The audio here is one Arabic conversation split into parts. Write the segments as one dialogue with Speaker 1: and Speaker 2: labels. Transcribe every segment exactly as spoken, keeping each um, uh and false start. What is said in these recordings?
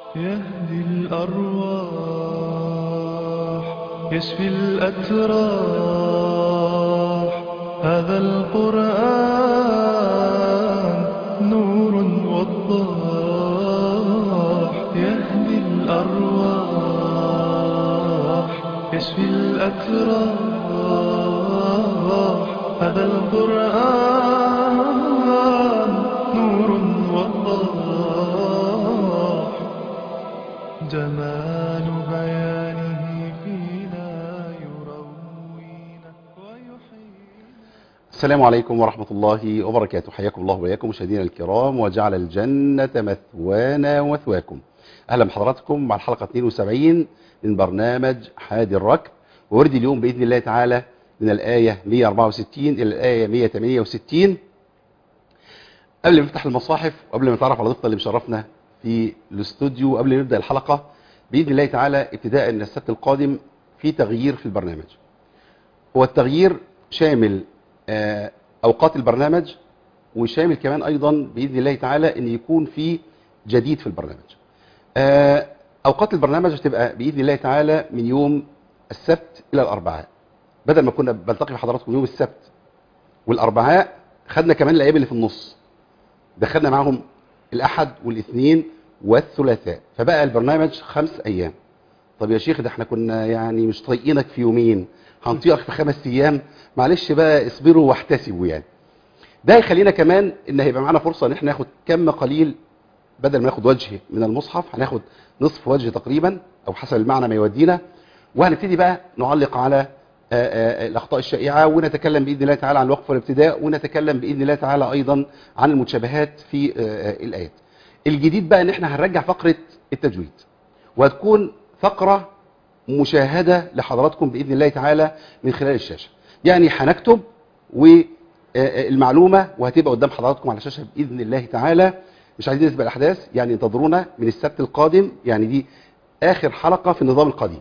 Speaker 1: يهدي الأرواح يشفي الأتراح. هذا القرآن نور وضاح. يهدي الأرواح يشفي الأتراح. هذا القرآن نور وضاح. جمال بيانه فينا يروينا ويحيينا.
Speaker 2: السلام عليكم ورحمة الله وبركاته. حياكم الله وبياكم مشاهدينا الكرام، وجعل الجنة مثوانا ومثواكم. أهلا بحضراتكم مع الحلقة اثنين وسبعين من برنامج حادي الركب، وورد اليوم بإذن الله تعالى من الآية مئة وأربعة وستين إلى الآية مئة وثمانية وستين. قبل ما نفتح المصاحف وقبل ما نتعرف على ضيفنا اللي مشرفنا في الاستوديو وقبل ما نبدأ الحلقة، بإذن الله تعالى ابتداء من السبت القادم في تغيير في البرنامج. هو التغيير شامل أوقات البرنامج، وشامل كمان أيضا بإذن الله تعالى أن يكون في جديد في البرنامج. أوقات البرنامج هتبقى بإذن الله تعالى من يوم السبت إلى الأربعاء، بدل ما كنا بلتقي بحضراتكم يوم السبت والأربعاء، خدنا كمان الأيام اللي في النص، دخلنا معهم الأحد والاثنين والثلاثاء، فبقى البرنامج خمس أيام. طب يا شيخ، ده احنا كنا يعني مش طايقينك في يومين، هنطيقك في خمس أيام، معلش بقى اصبروا واحتسبوا. يعني ده يخلينا كمان ان هيبقى معانا فرصة ان احنا ناخد كم قليل، بدل ما ناخد وجه من المصحف هناخد نصف وجه تقريبا او حسب المعنى ما يودينا، وهنبتدي بقى نعلق على آآ آآ الأخطاء الشائعة، ونتكلم بإذن الله تعالى عن الوقف والابتداء، ونتكلم بإذن الله تعالى أيضا عن المتشابهات في الآيات. الجديد بقى ان احنا هنرجع فقرة التجويد، وهتكون فقرة مشاهدة لحضراتكم بإذن الله تعالى من خلال الشاشة. يعني هنكتب والمعلومة وهتبقى قدام حضراتكم على الشاشة بإذن الله تعالى. مش عايزين نسبق الأحداث، يعني انتظرونا من السبت القادم، يعني دي آخر حلقة في النظام القديم.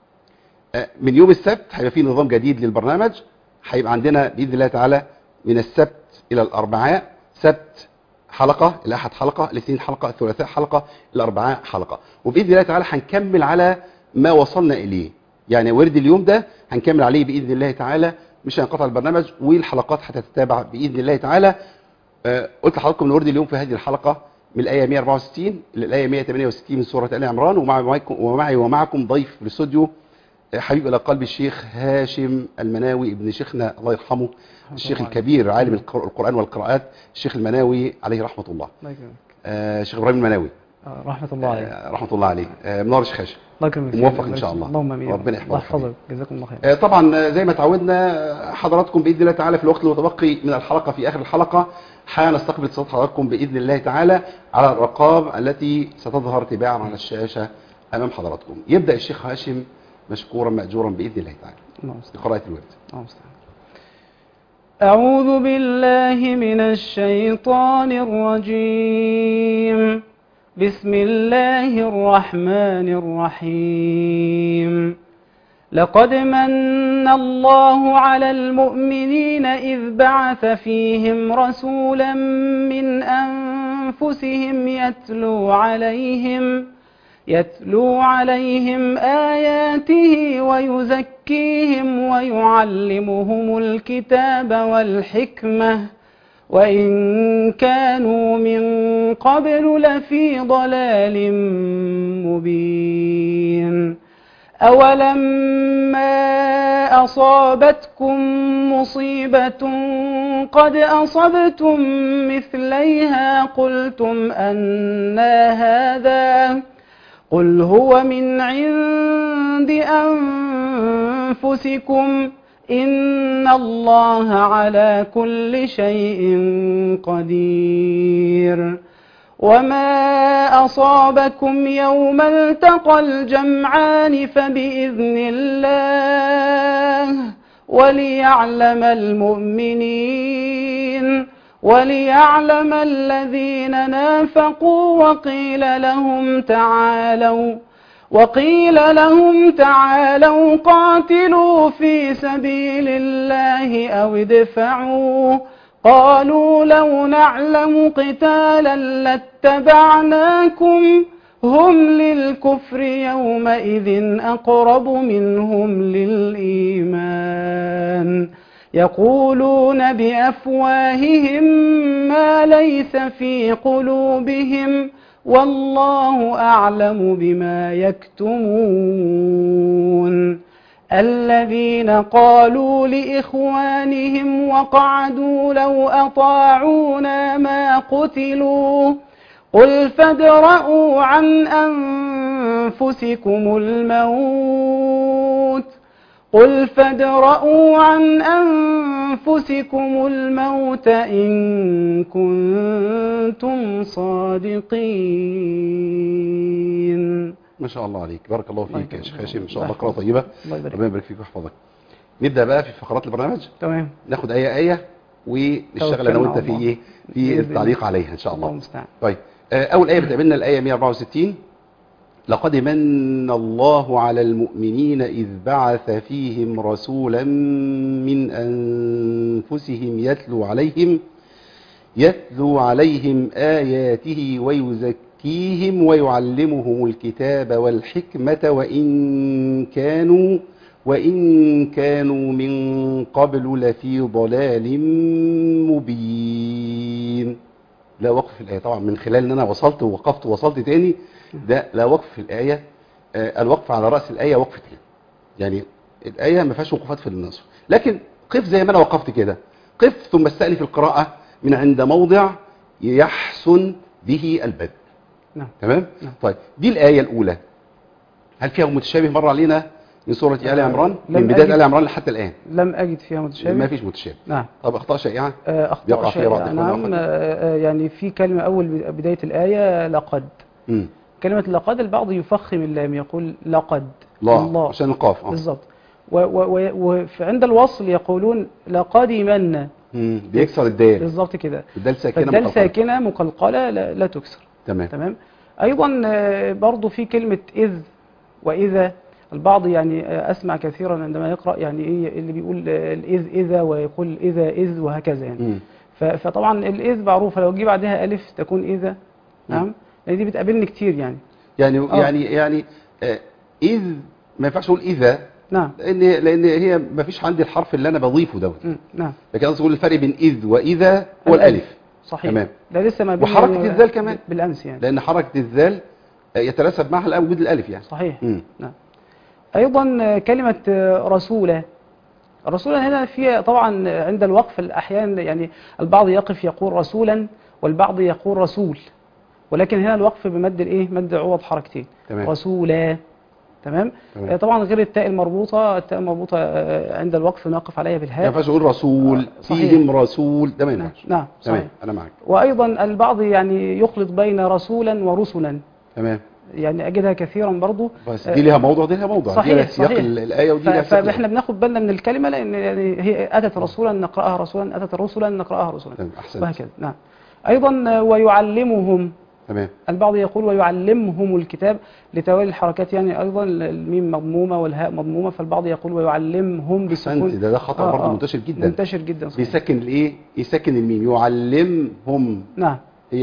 Speaker 2: من يوم السبت هيبقى فيه نظام جديد للبرنامج، هيبقى عندنا بإذن الله تعالى من السبت إلى الأربعاء، سبت حلقة، الأحد حلقة، الاثنين حلقة، الثلاثاء حلقة، الأربعاء حلقة، وبإذن الله تعالى هنكمل على ما وصلنا إليه. يعني ورد اليوم ده هنكمل عليه بإذن الله تعالى، مش هنقطع البرنامج، والحلقات هتتتابع بإذن الله تعالى. آه قلت لحضراتكم ان ورد اليوم في هذه الحلقة من الآية مئة وأربعة وستين إلى الآية مئة وثمانية وستين من سورة آل عمران، ومعكم ومعي ومعكم ضيف في الاستوديو حبيب إلى قلب الشيخ هاشم المناوي ابن شيخنا الله يرحمه، الشيخ الكبير عالم القرآن والقراءات، الشيخ المناوي عليه رحمة الله. آه شيخ إبراهيم المناوي
Speaker 3: آه رحمة الله عليه.
Speaker 2: آه رحمة الله عليه. آه منور الشيخ هاشم،
Speaker 3: الله يكرمك،
Speaker 2: موفق ان شاء الله.
Speaker 3: اللهم امين.
Speaker 2: ربنا يحفظك،
Speaker 3: جزاكم الله خير.
Speaker 2: آه طبعا زي ما تعودنا حضراتكم باذن الله تعالى في الوقت المتبقي من الحلقه في اخر الحلقه هنستقبل اتصالات حضراتكم باذن الله تعالى على الارقام التي ستظهر تباعا على الشاشه امام حضراتكم. يبدا الشيخ هاشم مشكورا ماجورا باذن الله تعالى بقراءه الورد.
Speaker 3: أعوذ بالله من الشيطان الرجيم. بسم الله الرحمن الرحيم. لقد من الله على المؤمنين إذ بعث فيهم رسولا من أنفسهم يتلو عليهم يتلو عليهم آياته ويزكيهم ويعلمهم الكتاب والحكمة وإن كانوا من قبل لفي ضلال مبين. أولما أصابتكم مصيبة قد أصبتم مثليها قلتم أنى هذا قل هو من عند أنفسكم إن الله على كل شيء قدير. وما أصابكم يوم التقى الجمعان فبإذن الله وليعلم المؤمنين وليعلم الذين نافقوا وقيل لهم تعالوا وقيل لهم تعالوا قاتلوا في سبيل الله أو ادفعوا قالوا لو نعلم قتالا لاتبعناكم هم للكفر يومئذ أقرب منهم للإيمان يقولون بأفواههم ما ليس في قلوبهم والله أعلم بما يكتمون الذين قالوا لإخوانهم وقعدوا لو أطاعونا ما قتلوا قل فادرءوا عن أنفسكم الموت قل فادرءوا عن أنفسكم الموت إن كنتم صادقين.
Speaker 2: ما شاء الله عليك، بارك الله فيك يا شيخ هاشم، ان شاء الله
Speaker 3: الله
Speaker 2: قراءة طيبة.
Speaker 3: الله يبارك.
Speaker 2: ربنا يبارك فيك ويحفظك. نبدأ بقى في فقرات البرنامج،
Speaker 3: تمام.
Speaker 2: ناخد آية آية ونشتغل انا وانت في ايه في التعليق عليها ان شاء الله.
Speaker 3: الله المستعان.
Speaker 2: طيب، آه، اول آية بتقابلنا الآية مئة وأربعة وستين. لقد من الله على المؤمنين إذ بعث فيهم رسولا من أنفسهم يتلو عليهم يتلو عليهم آياته ويزكيهم ويعلمهم الكتاب والحكمة وإن كانوا وإن كانوا من قبل لفي ضلال مبين. لا وقف في الآية طبعا، من خلال ان انا وصلت ووقفت ووصلت تاني، ده لا وقف في الآية. آه الوقف على رأس الآية وقفتين، يعني الآية ما فيهاش وقفات في النصف، لكن قف زي ما انا وقفت كده، قف ثم استأنف القراءة من عند موضع يحسن به البدء.
Speaker 3: نعم.
Speaker 2: تمام.
Speaker 3: نعم.
Speaker 2: طيب، دي الآية الأولى، هل فيها متشابه مر علينا من سورة آل عمران
Speaker 3: لم
Speaker 2: من بداية
Speaker 3: أجد-
Speaker 2: آل عمران لحتى الآن؟
Speaker 3: لم أجد فيها متشابه.
Speaker 2: ما فيش متشابه.
Speaker 3: نعم.
Speaker 2: طب أخطاء شائعة
Speaker 3: آه، أخطاء
Speaker 2: يقع فيها بعض
Speaker 3: شائعة.
Speaker 2: إخواننا
Speaker 3: نعم.
Speaker 2: وأخواتنا؟
Speaker 3: آه، آه، يعني في كلمة أول بداية الآية لقد.
Speaker 2: مم.
Speaker 3: كلمة لقد البعض يفخم اللام يقول لقد
Speaker 2: الله عشان القاف. اه
Speaker 3: بالضبط. وعند الوصل يقولون لقد من.
Speaker 2: مم. بيكسر الدال.
Speaker 3: بالضبط كده.
Speaker 2: الدال ساكنة
Speaker 3: فالدال
Speaker 2: مقلقلة.
Speaker 3: ساكنة مقلقلة لا, لا تكسر.
Speaker 2: تمام.
Speaker 3: تمام. أيضا آه، برضو في كلمة إذ وإذا، البعض يعني آه، أسمع كثيرا عندما يقرأ يعني إيه اللي بيقول آه، الإذ إذا ويقول إذا إذ وهكذا يعني.
Speaker 2: مم.
Speaker 3: ف- فطبعا الإذ معروفة لو جه بعدها ألف تكون إذا. نعم. لأن دي بتقابلني كتير يعني.
Speaker 2: يعني
Speaker 3: آه.
Speaker 2: يعني يعني آه إذ ما ينفعش أقول إذا،
Speaker 3: نعم.
Speaker 2: لأن لأن هي ما فيش عندي الحرف اللي أنا بضيفه دوت،
Speaker 3: مم. نعم.
Speaker 2: لكن أقصد أقول الفرق بين إذ وإذا هو الألف.
Speaker 3: صحيح.
Speaker 2: تمام.
Speaker 3: ده لسه ما بين
Speaker 2: وحركة الذال كمان.
Speaker 3: بالأمس يعني.
Speaker 2: لأن حركة الذال آه، يتناسب معها وجود الألف يعني.
Speaker 3: صحيح.
Speaker 2: مم.
Speaker 3: نعم. أيضا آه، كلمة آه، رسولة. الرسولة هنا فيها طبعا عند الوقف الأحيان يعني البعض يقف يقول رسولا والبعض يقول رسول، ولكن هنا الوقف بمد الايه؟ مد عوض حركتين.
Speaker 2: تمام.
Speaker 3: رسولا. تمام.
Speaker 2: تمام.
Speaker 3: آه، طبعا غير التاء المربوطة، التاء المربوطة آه، عند الوقف نقف عليها
Speaker 2: ما
Speaker 3: بالهاء.
Speaker 2: ينفعش أقول رسول
Speaker 3: آه، صحيح.
Speaker 2: فيهم رسول، ده ما
Speaker 3: نعم.
Speaker 2: ينفعش.
Speaker 3: نعم.
Speaker 2: تمام.
Speaker 3: صحيح.
Speaker 2: أنا معك.
Speaker 3: وأيضا البعض يعني يخلط بين رسولا ورسلا،
Speaker 2: تمام.
Speaker 3: يعني أجدها كثيرا برضو.
Speaker 2: بس دي لها موضوع ودي لها موضوع. دي لها
Speaker 3: صحيح.
Speaker 2: سياق
Speaker 3: صحيح.
Speaker 2: ال- الآية ودي
Speaker 3: ف-
Speaker 2: لها سياق
Speaker 3: فاحنا بناخد بالنا من الكلمة، لأن يعني هي أتت رسولا نقرأها رسولا، أتت رسولا نقرأها رسولا.
Speaker 2: تمام. أحسنت.
Speaker 3: وهكذا. نعم. أيضا ويعلمهم،
Speaker 2: تمام.
Speaker 3: البعض يقول ويعلمهم الكتاب لتوالي الحركات، يعني أيضا الميم مضمومة والهاء مضمومة، فالبعض يقول ويعلمهم
Speaker 2: أحسنت.
Speaker 3: بسكون.
Speaker 2: ده ده خطأ
Speaker 3: آه
Speaker 2: برضه
Speaker 3: آه
Speaker 2: منتشر جدا.
Speaker 3: منتشر جدا. صحيح.
Speaker 2: بيسكن الإيه؟ يسكن الميم، يعلمهم.
Speaker 3: نعم.
Speaker 2: هي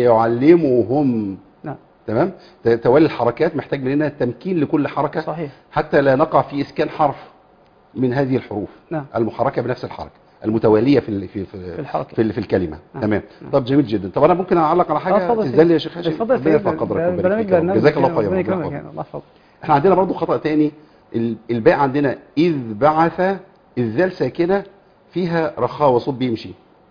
Speaker 2: يعلمهم.
Speaker 3: نعم.
Speaker 2: تمام. ت- توالي الحركات محتاج مننا تمكين لكل حركة،
Speaker 3: صحيح.
Speaker 2: حتى لا نقع في إسكان حرف من هذه الحروف.
Speaker 3: نعم.
Speaker 2: المحركة بنفس الحركة المتوالية في ال- في في
Speaker 3: في الحركة.
Speaker 2: في, ال- في الكلمة.
Speaker 3: نعم.
Speaker 2: تمام.
Speaker 3: نعم.
Speaker 2: طب جميل جدا. طب أنا ممكن أعلق على
Speaker 3: آه،
Speaker 2: حاجة
Speaker 3: اتفضل
Speaker 2: تنزل لي
Speaker 3: سيدي.
Speaker 2: يا شيخ هاشم؟
Speaker 3: اتفضل
Speaker 2: ربنا يرفع
Speaker 3: سيدي.
Speaker 2: قدرك ويبارك
Speaker 3: برنامج
Speaker 2: فيك يا رب.
Speaker 3: برنامج
Speaker 2: جزاك الله
Speaker 3: ربنا
Speaker 2: خيرا.
Speaker 3: يكرمك
Speaker 2: الله
Speaker 3: يعني. الله يحفظك.
Speaker 2: احنا عندنا برضو خطأ تاني، ال- الباء عندنا إذ بعث، الذال ساكنة فيها رخاء وصوت بيمشي.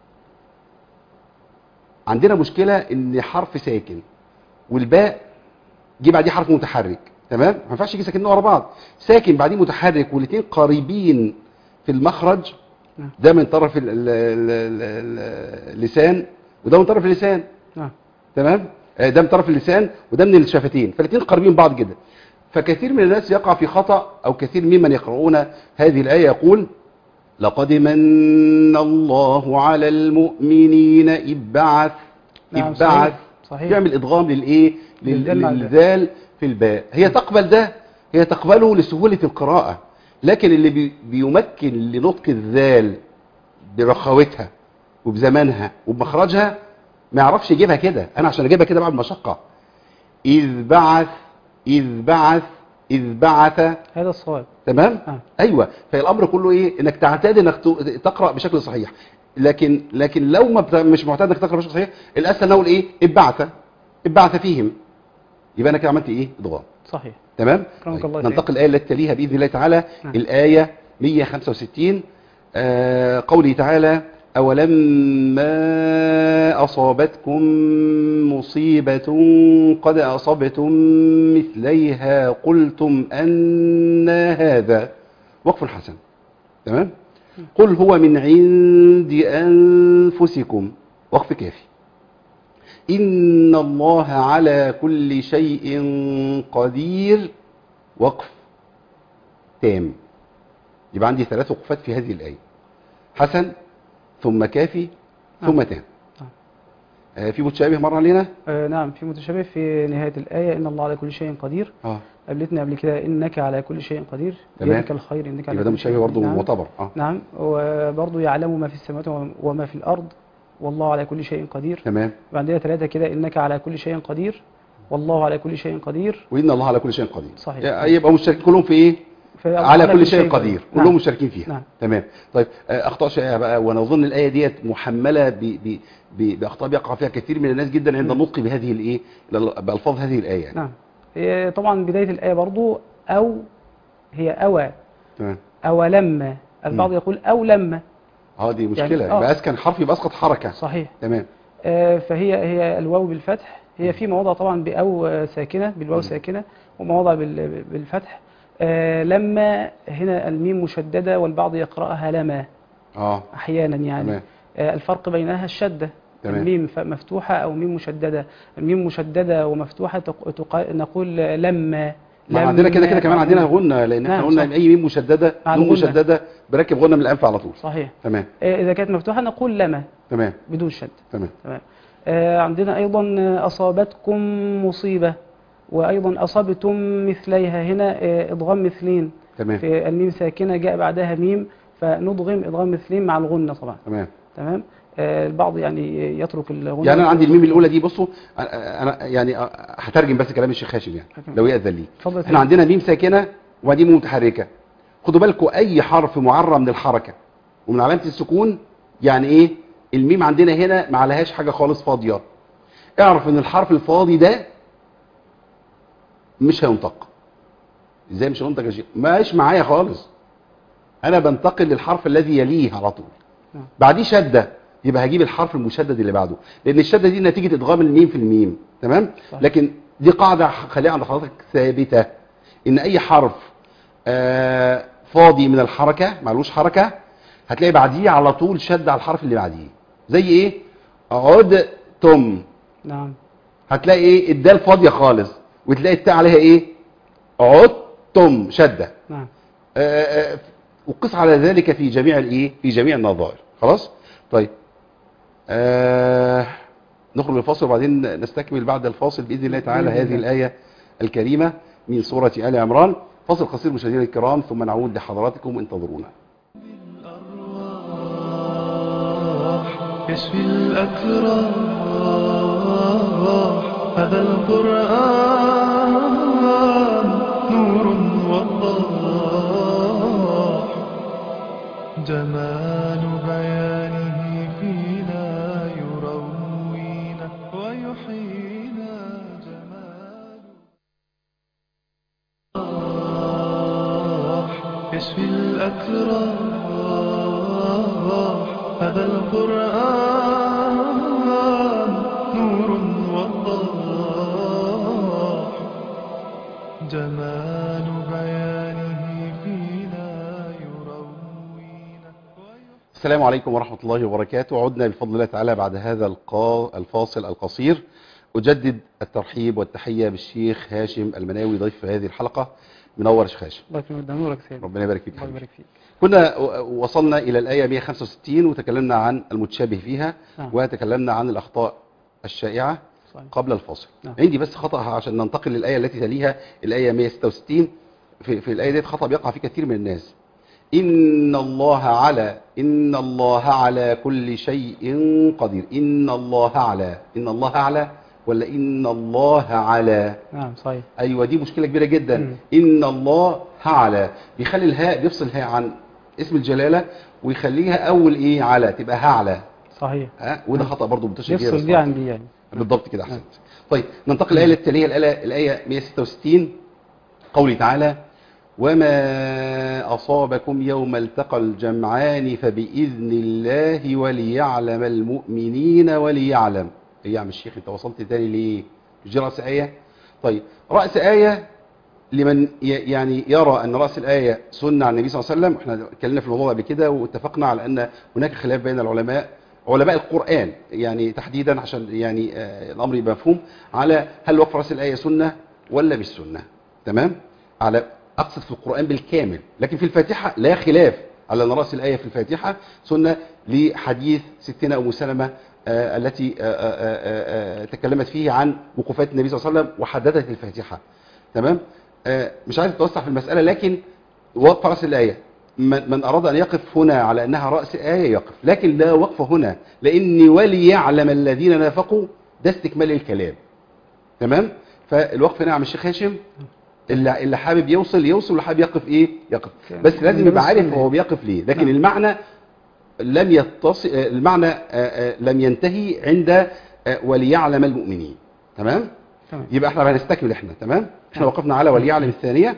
Speaker 2: عندنا مشكلة ان حرف ساكن والباء جه بعديه حرف متحرك. تمام. ما ينفعش يجي ساكنين ورا بعض، ساكن بعديه متحرك والاثنين قريبين في المخرج.
Speaker 3: نعم.
Speaker 2: ده من طرف ال- ال- ال- ال- اللسان وده من طرف اللسان.
Speaker 3: نعم.
Speaker 2: تمام. آه، ده من طرف اللسان وده من الشفتين، فالاثنين قريبين من بعض جدا. فكثير من الناس يقع في خطأ، او كثير ممن يقرؤون هذه الآية يقول لقد من الله على المؤمنين إذ بعث.
Speaker 3: نعم.
Speaker 2: إذ بعث.
Speaker 3: صحيح.
Speaker 2: يعمل إدغام للإيه؟ لل-
Speaker 3: للذال مع الباء.
Speaker 2: للذال في الباء. هي تقبل ده، هي تقبله لسهولة القراءة، لكن اللي بي بيمكن لنطق الذال برخاوتها وبزمانها وبمخرجها ما يعرفش يجيبها كده. أنا عشان أجيبها كده بعد مشقة. إذ بعث إذ بعث إذ بعث.
Speaker 3: هذا الصواب.
Speaker 2: تمام.
Speaker 3: آه.
Speaker 2: ايوه، فالامر كله ايه؟ انك تعتاد انك تقرا بشكل صحيح. لكن لكن لو ما بت- مش معتاد انك تقرا بشكل صحيح، الاسهل نقول ايه؟ ابعث ابعث فيهم. يبقى انا كده عملت ايه؟ ادغام.
Speaker 3: صحيح.
Speaker 2: تمام.
Speaker 3: أكرمك
Speaker 2: طيب.
Speaker 3: الله
Speaker 2: ننتقل الايه التي تليها باذن الله تعالى.
Speaker 3: نعم.
Speaker 2: الايه مئة وخمسة وستين، آه قوله تعالى: أولما أصابتكم مصيبة قد أصبتم مثليها قلتم أن هذا. وقف حسن. تمام. قل هو من عند أنفسكم. وقف كافي. إن الله على كل شيء قدير. وقف تام. يبقى عندي ثلاث وقفات في هذه الآية: حسن، ثم كافي، ثم
Speaker 3: نعم.
Speaker 2: تام.
Speaker 3: نعم.
Speaker 2: آه في متشابه مر علينا.
Speaker 3: آه نعم، في متشابه في نهاية الآية: إن الله على كل شيء قدير.
Speaker 2: اه
Speaker 3: قابلتنا قبل كده: إنك على كل شيء قدير.
Speaker 2: تمام.
Speaker 3: بيدك الخير إنك على
Speaker 2: يبقى ده
Speaker 3: كل شيء
Speaker 2: متشابه
Speaker 3: قدير.
Speaker 2: برضه
Speaker 3: نعم.
Speaker 2: معتبر. اه
Speaker 3: نعم. وبرضه يعلم ما في السماوات وما في الأرض والله على كل شيء قدير.
Speaker 2: تمام.
Speaker 3: وعندنا ثلاثة كده: إنك على كل شيء قدير، والله على كل شيء قدير.
Speaker 2: وإن الله على كل شيء قدير.
Speaker 3: صحيح.
Speaker 2: يبقى مشتركين كلهم في ايه؟
Speaker 3: في-
Speaker 2: على كل شيء قدير.
Speaker 3: نعم.
Speaker 2: كلهم مشتركين فيها.
Speaker 3: نعم.
Speaker 2: تمام. طيب آه، اخطاء شائعه بقى، وانا اظن الايه ديت محمله ب ب ب باخطاء بيقع فيها كثير من الناس جدا عند
Speaker 3: مم.
Speaker 2: النطق بهذه الايه، بالفاظ هذه الايه يعني.
Speaker 3: نعم. هي طبعا بداية الآية برضو أو، هي أوى
Speaker 2: تمام.
Speaker 3: أو لما. البعض
Speaker 2: مم.
Speaker 3: يقول أو لما.
Speaker 2: اه دي مشكله.
Speaker 3: يعني آه.
Speaker 2: يبقى اسكن حرف يبقى اسقط حركه.
Speaker 3: صحيح.
Speaker 2: تمام.
Speaker 3: آه، فهي هي الواو بالفتح. هي في مواضع طبعا بأو آه، ساكنة، بالواو
Speaker 2: مم.
Speaker 3: ساكنة، ومواضع بال- بالفتح. آه، لما هنا الميم مشددة، والبعض يقرأها لما
Speaker 2: اه
Speaker 3: أحيانا يعني.
Speaker 2: تمام.
Speaker 3: آه، الفرق بينها الشدة.
Speaker 2: تمام.
Speaker 3: الميم ف- مفتوحة أو ميم مشددة. الميم مشددة ومفتوحة تق- تق- نقول لما.
Speaker 2: ما عندنا كده كده كمان
Speaker 3: لما-
Speaker 2: عندنا غنه، لان احنا
Speaker 3: نعم،
Speaker 2: قلنا
Speaker 3: صح.
Speaker 2: اي ميم مشدده
Speaker 3: مع
Speaker 2: نون
Speaker 3: الغنة.
Speaker 2: مشدده بركب غنه من الانف على طول.
Speaker 3: صحيح.
Speaker 2: تمام.
Speaker 3: آه، إذا كانت مفتوحة نقول لما
Speaker 2: تمام.
Speaker 3: بدون شد.
Speaker 2: تمام.
Speaker 3: تمام. آه، عندنا أيضا آه، أصابتكم مصيبة، وأيضا أصبتم مثليها. هنا آه، إضغام مثلين.
Speaker 2: تمام.
Speaker 3: في الميم ساكنة جاء بعدها ميم، فنضغم إضغام مثلين مع الغنة طبعا.
Speaker 2: تمام.
Speaker 3: تمام. آه، البعض يعني يترك الغنة.
Speaker 2: يعني انا عندي الميم الاولى دي، بصوا انا أنا يعني هترجم بس كلام الشيخ هاشم يعني لو يأذن لي.
Speaker 3: اتفضل.
Speaker 2: احنا عندنا ميم ساكنه وبعدين ميم متحركه. خدوا بالكم اي حرف معرى من الحركه ومن علامه السكون، يعني ايه؟ الميم عندنا هنا ما عليهاش حاجه خالص فاضيه. اعرف ان الحرف الفاضي ده مش هينطق. ازاي مش هينطق يا شيخ؟ ماش معايا خالص. انا بنتقل للحرف الذي يليه على طول.
Speaker 3: نعم.
Speaker 2: بعديه شده، يبقى هجيب الحرف المشدد اللي بعده، لان الشده دي نتيجه ادغام الميم في الميم. تمام.
Speaker 3: صحيح.
Speaker 2: لكن دي قاعده خليها عند حضرتك ثابته، ان اي حرف آه فاضي من الحركه معلوش حركه هتلاقي بعديه على طول شد على الحرف اللي بعديه. زي ايه؟ عدتم.
Speaker 3: نعم.
Speaker 2: هتلاقي ايه؟ الدال فاضيه خالص وتلاقي التاء عليها ايه؟ عدتم شده.
Speaker 3: نعم.
Speaker 2: آه، آه، وقس على ذلك في جميع الايه؟ في جميع النظائر. خلاص. طيب آه نخرج الفاصل وبعدين نستكمل بعد الفاصل باذن الله تعالى
Speaker 3: بإذن
Speaker 2: هذه
Speaker 3: الله.
Speaker 2: الايه الكريمه من سوره ال عمران. فاصل قصير مشاهدينا الكرام ثم نعود لحضراتكم، انتظرونا.
Speaker 1: يشفي الأتراح هذا القرآن نور وضاح جمال بيانه فينا يروينا ويحيينا جمال يشفي الأتراح هذا القرآن نور وضاح جمال بيانه فينا يروينا.
Speaker 2: السلام عليكم ورحمه الله وبركاته. عدنا بفضل الله تعالى بعد هذا القا- الفاصل القصير. اجدد الترحيب والتحيه بالشيخ هاشم المناوي ضيف هذه الحلقه. منور يا شيخ هاشم.
Speaker 3: الله يكرمك، ده نورك سيدي.
Speaker 2: ربنا يبارك فيك.
Speaker 3: الله يبارك فيك.
Speaker 2: كنا وصلنا إلى الآية مئة وخمسة وستين وتكلمنا عن المتشابه فيها.
Speaker 3: نعم.
Speaker 2: وتكلمنا عن الأخطاء الشائعة
Speaker 3: صحيح.
Speaker 2: قبل الفاصل.
Speaker 3: نعم.
Speaker 2: عندي بس خطأ عشان ننتقل للآية التي تليها الآية مئة وستة وستين. في, في الآية دي خطأ بيقع فيه كثير من الناس. إن الله على إن الله على كل شيء قدير. إن الله على إن الله على ولا إن الله على؟
Speaker 3: نعم صحيح.
Speaker 2: أيوة دي مشكلة كبيرة جدا.
Speaker 3: مم.
Speaker 2: إن الله على بيخلي الهاء، بيفصل الهاء عن اسم الجلالة ويخليها أول إيه على، تبقى هعلى.
Speaker 3: صحيح.
Speaker 2: ها وده خطأ برضو منتشر جدا.
Speaker 3: يفصل دي عن دي يعني.
Speaker 2: بالضبط كده أحسنت. طيب ننتقل الآية التالية، الآية الآية مئة وستة وستين، قوله تعالى: وما أصابكم يوم التقى الجمعان فبإذن الله وليعلم المؤمنين وليعلم. إيه يا عم الشيخ أنت وصلت تاني ليه؟ مش دي رأس آية؟ طيب رأس آية لمن يعني يرى أن رأس الآية سنة عن النبي صلى الله عليه وسلم. احنا اتكلمنا في الموضوع قبل كده واتفقنا على أن هناك خلاف بين العلماء، علماء القرآن يعني تحديدا، عشان يعني آه الأمر يبقى مفهوم، على هل وقف رأس الآية سنة ولا مش سنة. تمام؟ على أقصد في القرآن بالكامل، لكن في الفاتحة لا خلاف على أن رأس الآية في الفاتحة سنة لحديث ستنا أم سلمة آه التي آه آه آه تكلمت فيه عن وقوفات النبي صلى الله عليه وسلم وحددت الفاتحة. تمام؟ آه مش عايز أتوسع في المسألة، لكن وقف رأس الآية من, من أراد أن يقف هنا على أنها رأس آية يقف، لكن لا وقف هنا، لأن وليعلم الذين نافقوا ده استكمال الكلام. تمام؟ فالوقف هنا عم الشيخ هاشم اللي اللي حابب يوصل يوصل، واللي حابب يقف ايه يقف، بس لازم يبقى عارف هو بيقف ليه. لكن نعم. المعنى لم يتصل، المعنى لم ينتهي عند وليعلم المؤمنين. تمام؟
Speaker 3: تمام.
Speaker 2: يبقى احنا هنستكمل احنا. تمام؟ احنا وقفنا على وليعلم الثانية،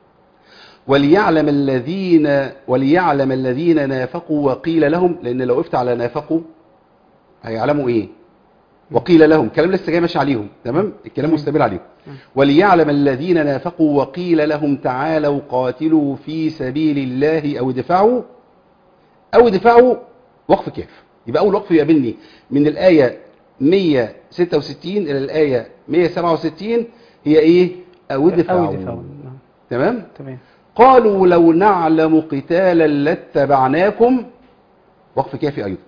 Speaker 2: وليعلم الذين وليعلم الذين نافقوا وقيل لهم، لان لو وقفت على نافقوا هيعلموا ايه؟ وقيل لهم، كلام لسه جاي ماشي عليهم. تمام؟ الكلام مستمر عليهم. وليعلم الذين نافقوا وقيل لهم تعالوا قاتلوا في سبيل الله او ادفعوا او ادفعوا وقف كاف. يبقى اول وقف يقابلني من الايه مئة وستة وستين الى الايه مئة وسبعة وستين هي ايه؟ او ادفعوا. تمام؟
Speaker 3: تمام.
Speaker 2: قالوا لو نعلم قتالا لاتبعناكم، وقف كافي ايضا.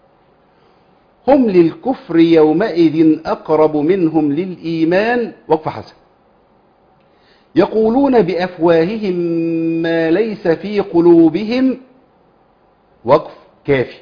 Speaker 2: هم للكفر يومئذ أقرب منهم للإيمان، وقف حسن. يقولون بأفواههم ما ليس في قلوبهم، وقف كافي.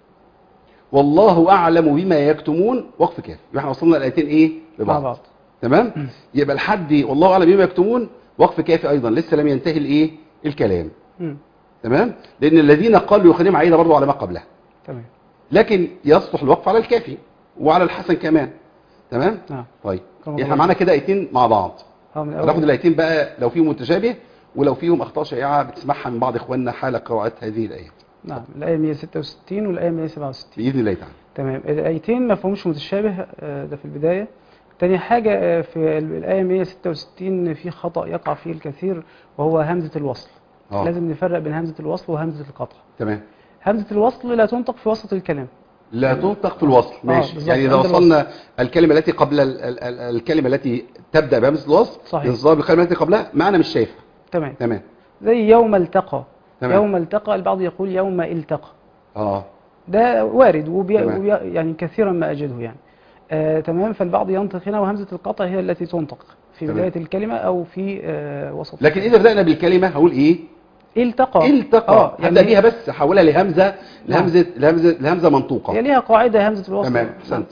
Speaker 2: والله أعلم بما يكتمون، وقف كافي. يبقى احنا وصلنا الآيتين إيه؟ لبعض. بعض. تمام؟ م. يبقى الحد والله أعلم بما يكتمون وقف كافي أيضا، لسه لم ينتهي الإيه؟ الكلام. م. تمام؟ لأن الذين قالوا يخدم عيدة برضو على ما قبلها.
Speaker 3: تمام.
Speaker 2: لكن يصلح الوقف على الكافي وعلى الحسن كمان. تمام؟ آه. طيب احنا معانا كده ايتين مع بعض، هناخد الايتين بقى لو فيهم متشابه ولو فيهم اخطاء شائعه بتسمعها من بعض اخواننا حال قراءه هذه الايات.
Speaker 3: نعم. الايه مئة وستة وستين والايه مئة وسبعة وستين
Speaker 2: باذن الله تعالى.
Speaker 3: تمام. الايتين ما فيهمش متشابه، ده في البدايه. تاني حاجه في الايه مئة وستة وستين في خطا يقع فيه الكثير، وهو همزه الوصل. أوه. لازم نفرق بين همزه الوصل وهمزه القطع.
Speaker 2: تمام.
Speaker 3: همزة الوصل لا تنطق في وسط الكلام،
Speaker 2: لا تنطق في الوصل. ماشي. آه يعني إذا وصلنا الكلمة التي قبل ال ال ال الكلمة التي تبدأ بهمزة الوصل، ينصاب الكلمة التي قبلها معنى مش شايفها.
Speaker 3: تمام.
Speaker 2: تمام.
Speaker 3: زي يوم التقى.
Speaker 2: تمام.
Speaker 3: يوم التقى، البعض يقول يوم التقى.
Speaker 2: اه
Speaker 3: ده وارد وبي... وبي... يعني كثيرا ما أجده يعني. آه تمام. فالبعض ينطق هنا، وهمزة القطع هي التي تنطق في تمام. بداية الكلمة أو في آه وسط.
Speaker 2: لكن إذا بدأنا بالكلمة هقول إيه؟
Speaker 3: التقى.
Speaker 2: التقى. آه يعني هبدأ بيها بس حولها لهمزة لهمزة لهمزة لهمزة منطوقة.
Speaker 3: هي ليها قاعدة همزة الوصل.
Speaker 2: تمام. احسنت.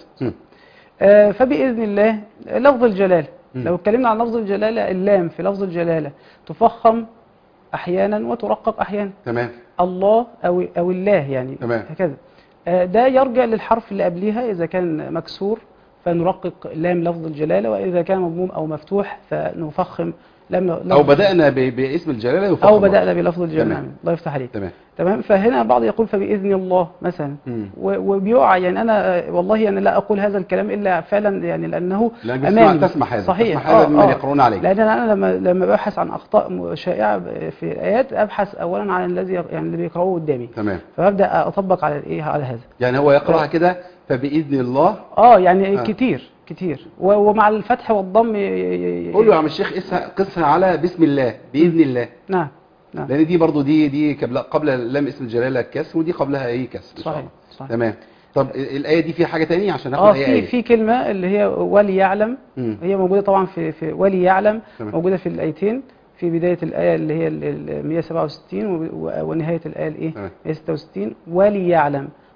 Speaker 3: آه فبإذن الله لفظ الجلالة. م. لو اتكلمنا عن لفظ الجلالة، اللام في لفظ الجلالة تفخم أحيانا وترقق أحيانا.
Speaker 2: تمام.
Speaker 3: الله أو أو الله يعني.
Speaker 2: تمام.
Speaker 3: هكذا. آه ده يرجع للحرف اللي قبلها، إذا كان مكسور فنرقق لام لفظ الجلالة، وإذا كان مضموم أو مفتوح فنفخم لم
Speaker 2: أو بدأنا باسم الجلالة يفخم،
Speaker 3: أو بدأنا بلفظ الجلالة. الله يفتح عليك.
Speaker 2: تمام.
Speaker 3: تمام. فهنا بعض يقول فبإذن الله مثلا، وبيقع يعني أنا والله أنا لا أقول هذا الكلام إلا فعلا يعني لأنه
Speaker 2: أمامي. تسمع هذا.
Speaker 3: صحيح.
Speaker 2: تسمع هذا ممن يقرؤون عليه.
Speaker 3: لأن أنا لما لما ببحث عن أخطاء شائعة في الآيات أبحث أولا عن الذي يعني اللي بيقرأوه قدامي.
Speaker 2: تمام.
Speaker 3: فببدأ أطبق على إيه على هذا.
Speaker 2: يعني هو يقرأها كده فبإذن الله.
Speaker 3: آه يعني آه. كتير كتير ومع الفتح والضم.
Speaker 2: قول له يا عم الشيخ قسها على بسم الله بإذن الله.
Speaker 3: نعم. نعم.
Speaker 2: لان دي برضو دي دي قبل قبل لام اسم الجلاله كسر، ودي قبلها ايه كسر.
Speaker 3: صحيح. صحيح.
Speaker 2: تمام. طب الايه دي فيها حاجه ثانيه عشان ناخد
Speaker 3: اه
Speaker 2: ايه؟
Speaker 3: في في كلمه اللي هي وليعلم. م. هي موجوده طبعا في في وليعلم.
Speaker 2: تمام.
Speaker 3: موجوده في الايتين، في بدايه الايه اللي هي ال مئة وسبعة وستين ونهايه الايه الايه مئة وستة وستين. وليعلم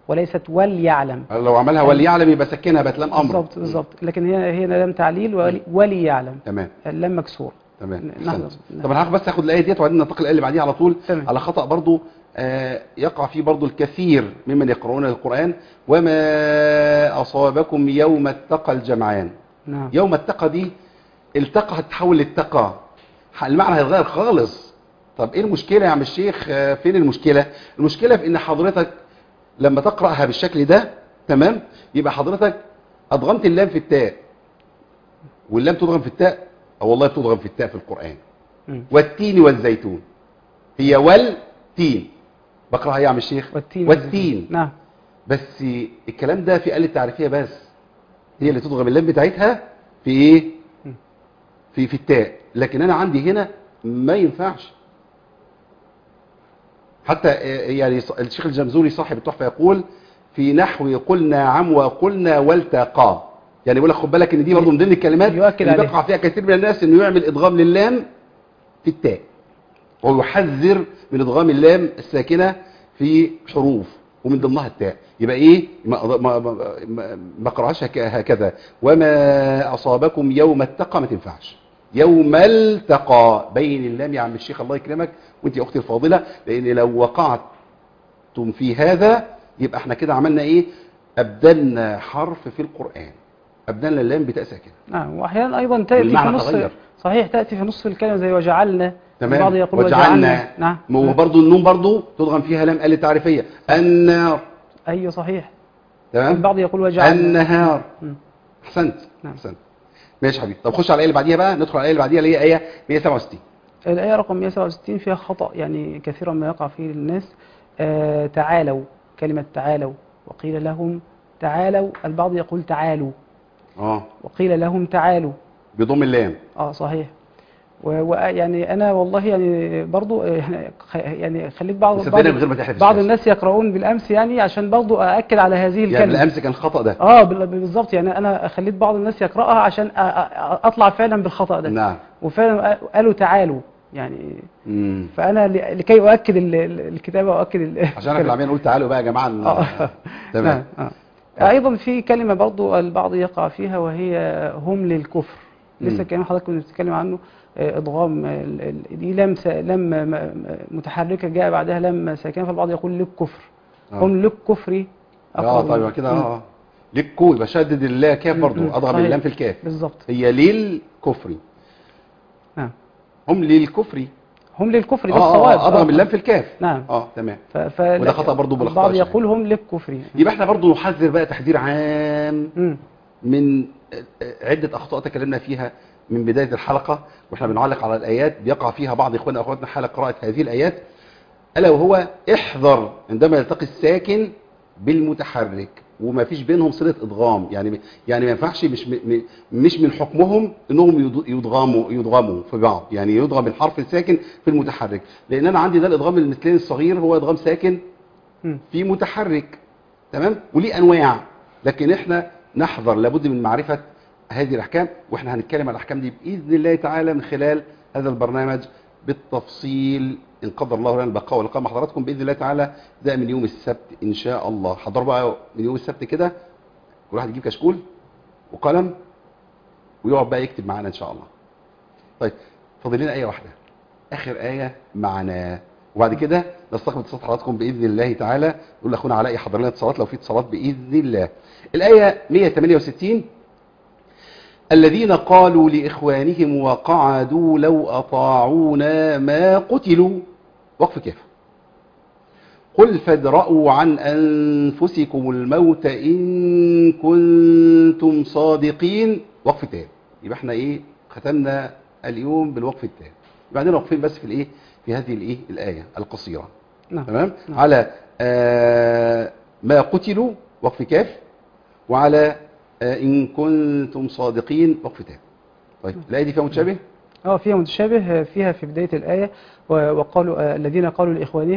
Speaker 3: وليست وليعلم.
Speaker 2: لو عملها وليعلم يبقى سكنها بقت لام امر.
Speaker 3: بالظبط بالظبط، لكن هي هنا لام تعليل ولي- وليعلم.
Speaker 2: تمام
Speaker 3: اللام مكسور.
Speaker 2: تمام.
Speaker 3: نحن-
Speaker 2: أحسنت. طب انا هاخد بس اخد الايه ديت وبعدين ننتقل للايه اللي بعديها على طول.
Speaker 3: تمام.
Speaker 2: على خطأ برضو آه يقع فيه برضو الكثير ممن يقرؤون القرآن. وما أصابكم يوم التقى الجمعان.
Speaker 3: نعم.
Speaker 2: يوم التقى دي التقى هتتحول للتقى، المعنى هيتغير خالص. طب ايه المشكلة يا عم الشيخ؟ آه فين المشكلة؟ المشكلة في ان حضرتك لما تقرأها بالشكل ده تمام يبقى حضرتك أضغمت اللام في التاء، واللام تضغم في التاء، أو والله بتضغم في التاء في القرآن.
Speaker 3: مم.
Speaker 2: والتين والزيتون، هي والتين بقراها يا عم الشيخ
Speaker 3: والتين
Speaker 2: والتين.
Speaker 3: نعم.
Speaker 2: بس الكلام ده في آلة تعريفية بس، هي اللي تضغم اللام بتاعتها في ايه؟
Speaker 3: مم.
Speaker 2: في في التاء. لكن انا عندي هنا ما ينفعش. حتى آه، يعني ص- الشيخ الجمزوري صاحب التحفة يقول في نحو قلنا عم وقلنا والتقى، يعني يقول لك خد بالك ان دي برضه من ضمن الكلمات
Speaker 3: يؤكد
Speaker 2: اللي
Speaker 3: عليها.
Speaker 2: بيقع فيها كثير من الناس انه يعمل ادغام للام في التاء، ويحذر من ادغام اللام الساكنه في حروف ومن ضمنها التاء. يبقى ايه؟ ما ما ما, ما, ما قرأهاش هك- هكذا. وما اصابكم يوم التقى ما تنفعش. يوم التقى بين اللام يا عم الشيخ الله يكرمك وانت يا اختي الفاضله، لان لو وقعتم في هذا يبقى احنا كده عملنا ايه؟ ابدلنا حرف في القرآن، ابدلنا اللام بتاء ساكنه.
Speaker 3: نعم. واحيانا ايضا تاتي في
Speaker 2: والمعنى
Speaker 3: نص،
Speaker 2: تغير.
Speaker 3: صحيح، تاتي في نص الكلمه زي وجعلنا.
Speaker 2: تمام.
Speaker 3: البعض يقول
Speaker 2: وجعلنا.
Speaker 3: وجعلنا. نعم.
Speaker 2: وبرضه النون برضه تضغم فيها لام آلة تعريفيه. النار.
Speaker 3: ايوه صحيح.
Speaker 2: تمام.
Speaker 3: البعض يقول وجعلنا.
Speaker 2: النهار.
Speaker 3: مم.
Speaker 2: احسنت.
Speaker 3: نعم.
Speaker 2: احسنت. ماشي يا حبيبي. طب خش على الايه اللي بعديها بقى، ندخل على الايه اللي بعديها اللي هي ايه مئة وسبعة وستين.
Speaker 3: الآية رقم مئة وسبعة وستين فيها خطأ يعني كثيرا ما يقع فيه الناس. آه تعالوا، كلمة تعالوا، وقيل لهم تعالوا. البعض يقول تعالوا،
Speaker 2: اه
Speaker 3: وقيل لهم تعالوا.
Speaker 2: بضم اللام.
Speaker 3: اه صحيح. ويعني انا والله يعني برضو آه، يعني خ- يعني خليك بعض بعض,
Speaker 2: صدقني من غير ما تحلف
Speaker 3: بعض
Speaker 2: الشاشة.
Speaker 3: الناس يقرؤون بالامس يعني عشان برضو ااكد على هذه
Speaker 2: يعني
Speaker 3: الكلمة.
Speaker 2: بالامس كان الخطا ده.
Speaker 3: اه بال- بالظبط، يعني انا خليت بعض الناس يقرأها عشان أ- أ- اطلع فعلا بالخطأ ده.
Speaker 2: نعم.
Speaker 3: وفعلا قالوا تعالوا يعني.
Speaker 2: امم
Speaker 3: فانا ل- لكي اؤكد ال- ال- الكتابه واؤكد ال-
Speaker 2: عشان احنا اللي عمالين نقول تعالوا بقى يا جماعه ن-
Speaker 3: آه.
Speaker 2: تمام.
Speaker 3: نعم. آه. ايضا في كلمه برضو البعض يقع فيها وهي هم للكفر. لسه
Speaker 2: مم.
Speaker 3: الكلام حضرتك كنت بتتكلم عنه. آه، ادغام ال- ال- دي لام س- لام م- م- متحركه جاء بعدها لام ساكنه، فالبعض يقول للكفر.
Speaker 2: آه.
Speaker 3: هم للكفر
Speaker 2: اه طيب يبقى كده اه للكو يبقى شدد اللا كاف
Speaker 3: مم.
Speaker 2: برضه،
Speaker 3: مم.
Speaker 2: اضغم
Speaker 3: صحيح.
Speaker 2: اللام في الكاف.
Speaker 3: بالظبط.
Speaker 2: هي للكفر.
Speaker 3: نعم.
Speaker 2: هم للكفر.
Speaker 3: هم للكفر ده
Speaker 2: اه
Speaker 3: الصواب.
Speaker 2: اه اضغم اللام في الكاف.
Speaker 3: نعم.
Speaker 2: اه تمام.
Speaker 3: ف... ف...
Speaker 2: وده خطأ برضو بالاخطاء
Speaker 3: البعض
Speaker 2: الشديدة.
Speaker 3: يقول هم للكفر.
Speaker 2: يبقى احنا برضو نحذر بقى تحذير عام
Speaker 3: مم.
Speaker 2: من عدة أخطاء تكلمنا فيها من بداية الحلقة واحنا بنعلق على الآيات، بيقع فيها بعض إخواننا وأخواتنا حال قراءة هذه الآيات، ألا وهو احذر عندما يلتقي الساكن بالمتحرك وما فيش بينهم صلة إدغام. يعني يعني ما ينفعش، مش م- مش من حكمهم إنهم يض- يضغموا يضغموا في بعض، يعني يضغم الحرف الساكن في المتحرك، لأن أنا عندي ده الإدغام المثلين الصغير هو إدغام ساكن
Speaker 3: مم.
Speaker 2: في متحرك. تمام. وليه انواع، لكن احنا نحذر، لابد من معرفه هذه الاحكام، واحنا هنتكلم عن الاحكام دي باذن الله تعالى من خلال هذا البرنامج بالتفصيل ان قدر الله لنا البقاء واللقاء مع حضراتكم باذن الله تعالى. ده من يوم السبت ان شاء الله. حضروا بقى من يوم السبت كده، كل واحد يجيب كشكول وقلم ويقعد بقى يكتب معانا ان شاء الله. طيب فاضل لنا ايه واحده، اخر ايه معنا، وبعد كده نستقبل اتصالات حضراتكم باذن الله تعالى. نقول لاخونا علاء يحضر لنا اتصالات لو في اتصالات باذن الله. الايه مئة وثمانية وستين، الذين قالوا لاخوانهم وقعدوا لو اطاعونا ما قتلوا، وقف كيف، قل فادرءوا عن انفسكم الموت ان كنتم صادقين، وقف تام. يبقى احنا ايه ختمنا اليوم بالوقف التام. يبقى عندنا وقفين بس في الايه في هذه الايه الايه القصيره.
Speaker 3: نعم.
Speaker 2: تمام.
Speaker 3: نعم.
Speaker 2: على آه ما قتلوا وقف كاف، وعلى آه ان كنتم صادقين وقف تام. طيب الايه دي فيها متشابه؟
Speaker 3: اه فيها متشابه، فيها في بداية الآية و- وقالوا آه، الذين قالوا لإخوانهم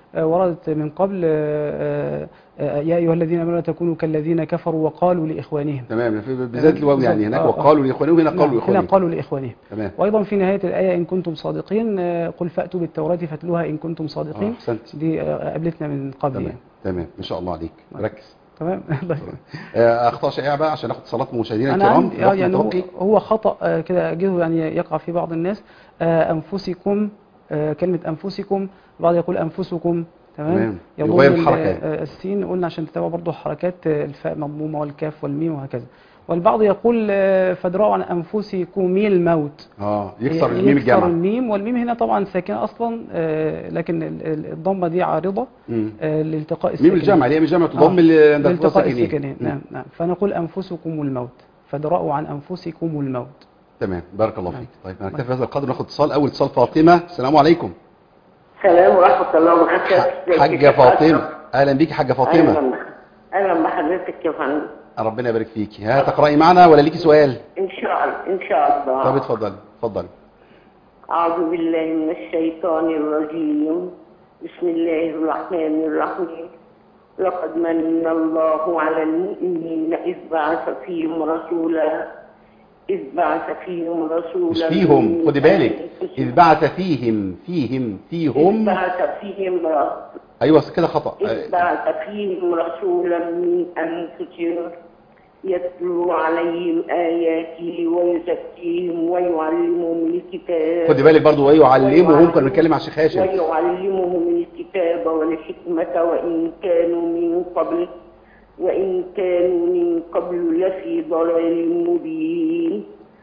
Speaker 3: آه، وردت من قبل آه، آه، يا أيها الذين آمنوا لا تكونوا كالذين كفروا وقالوا لإخوانهم.
Speaker 2: تمام، في بالذات الواو يعني هناك
Speaker 3: آه، آه.
Speaker 2: وقالوا لاخوانهم، هنا
Speaker 3: نعم،
Speaker 2: قالوا
Speaker 3: هنا
Speaker 2: لاخوانهم.
Speaker 3: قالوا لإخوانهم.
Speaker 2: تمام.
Speaker 3: وأيضا في نهاية الآية إن كنتم صادقين آه، قل فأتوا بالتوراة فاتلوها إن كنتم
Speaker 2: اه
Speaker 3: صادقين.
Speaker 2: احسنت.
Speaker 3: دي آه، قابلتنا من قبل
Speaker 2: تمام
Speaker 3: يعني.
Speaker 2: تمام ما شاء الله عليك، ركز.
Speaker 3: تمام.
Speaker 2: آه، اخطاء شائعه بقى عشان ناخد صلاه مشاهدينا
Speaker 3: أنا
Speaker 2: الكرام
Speaker 3: عندي
Speaker 2: في
Speaker 3: آه،
Speaker 2: الوقت
Speaker 3: يعني هو,
Speaker 2: المتبقي.
Speaker 3: هو خطأ آه، كده أجده يعني يقع في بعض الناس. آه، أنفسكم، آه، كلمة أنفسكم البعض يقول أنفسكم. تمام.
Speaker 2: تمام.
Speaker 3: يضم
Speaker 2: يغير
Speaker 3: ال-
Speaker 2: الحركه يعني.
Speaker 3: آه، السين قلنا عشان تتابع برضه حركات آه، الفاء مضمومة والكاف والميم وهكذا. والبعض يقول آه، فادرأوا عن أنفسكم الموت.
Speaker 2: اه يكسر الميم
Speaker 3: يكسر
Speaker 2: الجامعه.
Speaker 3: الميم، والميم هنا طبعا ساكنة أصلا، آه، لكن ال- ال- الضمة دي عارضة
Speaker 2: مم.
Speaker 3: آه، لالتقاء
Speaker 2: ميم
Speaker 3: الساكنين.
Speaker 2: الجامعه اللي هي مش جامعه
Speaker 3: آه،
Speaker 2: تضم اللي عند التقاء
Speaker 3: لالتقاء
Speaker 2: الساكنين.
Speaker 3: الساكنين.
Speaker 2: مم.
Speaker 3: نعم نعم. فنقول أنفسكم الموت، فادرأوا عن أنفسكم الموت.
Speaker 2: تمام، بارك الله
Speaker 3: نعم.
Speaker 2: فيك. طيب هنكتفي بهذا القدر، ناخد اتصال. اول اتصال فاطمه، السلام عليكم.
Speaker 4: السلام ورحمة الله وبركاته.
Speaker 2: ح- حاجه فاطمه، اهلا بيكي حاجه فاطمه.
Speaker 4: أهلا أهلا بحضرتك يا فندم.
Speaker 2: ربنا يبارك فيكي. ها تقراي معنا ولا ليكي سؤال؟
Speaker 4: إن شاء الله إن شاء الله.
Speaker 2: طب اتفضلي اتفضلي.
Speaker 4: أعوذ بالله من الشيطان الرجيم. بسم الله الرحمن الرحيم. لقد من الله على المؤمنين إذ بعث فيهم رسولا إذ بعث فيهم رسولا
Speaker 2: مش فيهم،
Speaker 4: من
Speaker 2: خدي بالك،
Speaker 4: أنفسهم.
Speaker 2: إذ بعث فيهم فيهم
Speaker 4: إذ
Speaker 2: فيهم.
Speaker 4: بعث فيهم رسولا
Speaker 2: ايوه كده خطأ.
Speaker 4: إذ بعث فيهم رسولا من أنفسهم يتلو عليهم آياته ويزكيهم ويعلمهم الكتاب.
Speaker 2: خدي بالك برضو ويعلمهم، كنا بنتكلم على الشيخ هاشم.
Speaker 4: ويعلمهم الكتاب والحكمة وإن كانوا من قبل وإن كانوا من قبل لفي ضلال مبين.